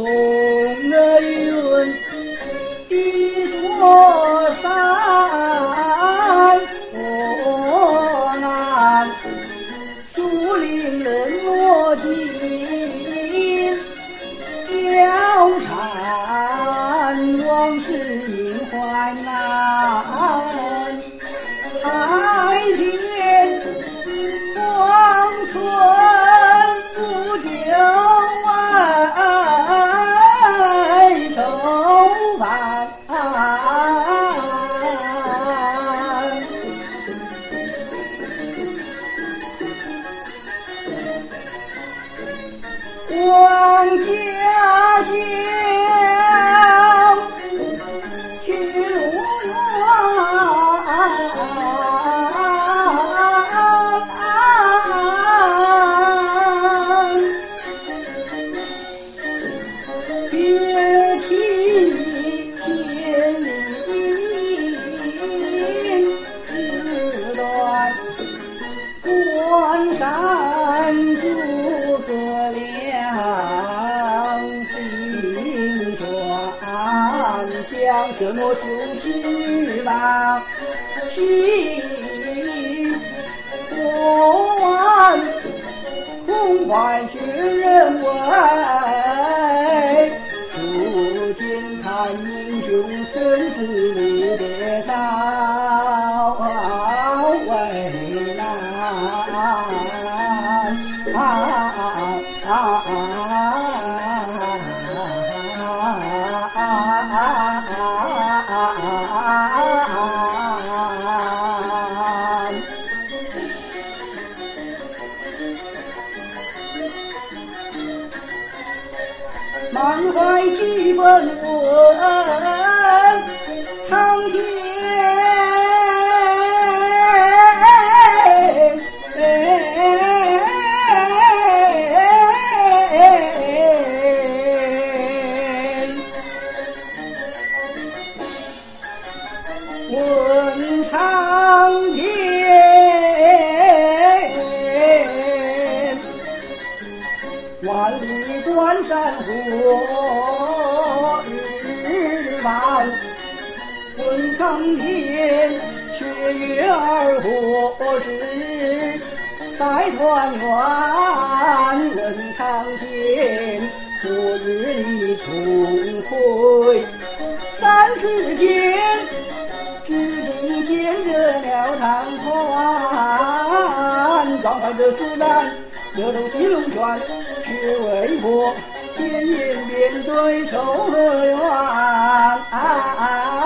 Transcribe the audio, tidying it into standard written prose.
从了云的说山河南，树林人落尽貂蝉，往事萦怀难。还见荒村不久未愁烦，望家乡去路远，别弃千里之端，关山诸葛亮心酸，将色墨书诗榜心欢，空怀学人为，初见看英雄生死离别早为难。满怀几分问苍天，问苍天，万里关山河日晚，问苍天，雪月儿何时再团圆？问苍天，何日里重回三世间？至今见着了堂宽，壮怀着苏丹，这头金龙泉，却为何天颜面对愁和怨？